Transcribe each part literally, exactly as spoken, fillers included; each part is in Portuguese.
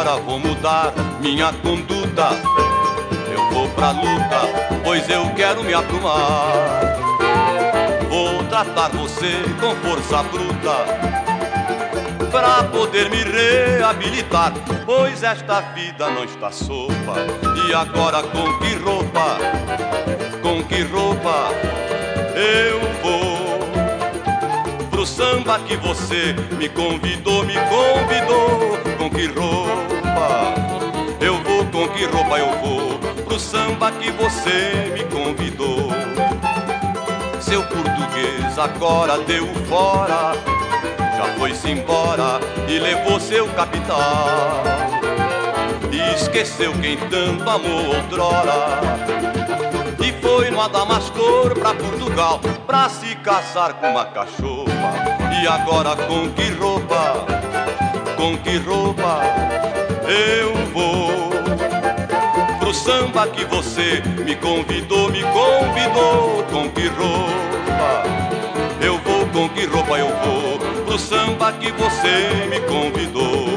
agora vou mudar minha conduta. Eu vou pra luta, pois eu quero me aprumar. Vou tratar você com força bruta, pra poder me reabilitar, pois esta vida não está sopa. E agora com que roupa, com que roupa eu vou pro samba que você me convidou, me convidou? Com que roupa eu vou, com que roupa eu vou pro samba que você me convidou? Seu português agora deu fora, já foi-se embora e levou seu capital. E esqueceu quem tanto amou outrora, e foi no Adamastor pra Portugal, pra se casar com uma cachorra. E agora com que roupa, com que roupa eu vou pro samba que você me convidou, me convidou? Com que roupa eu vou, com que roupa eu vou pro samba que você me convidou?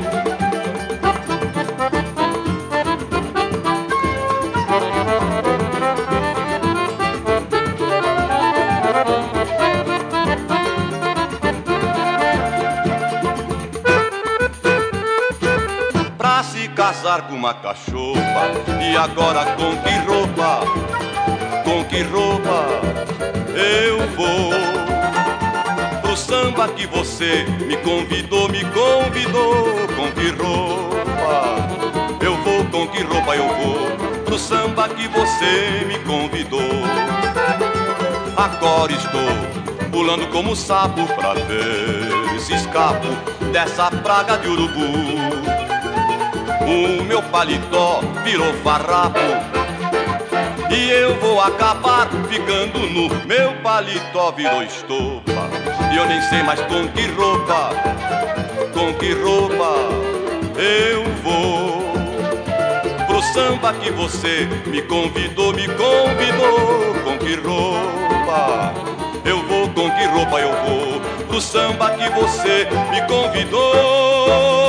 Pra se casar com uma cachorra. E agora com que roupa, com que roupa eu vou pro samba que você me convidou, me convidou? Com que roupa eu vou, com que roupa eu vou pro samba que você me convidou? Agora estou pulando como sapo pra ver se escapo dessa praga de urubu. O meu paletó virou farrapo e eu vou acabar ficando nu. Meu paletó virou estopa e eu nem sei mais com que roupa, com que roupa eu vou pro samba que você me convidou, me convidou? Com que roupa eu vou, com que roupa eu vou pro samba que você me convidou?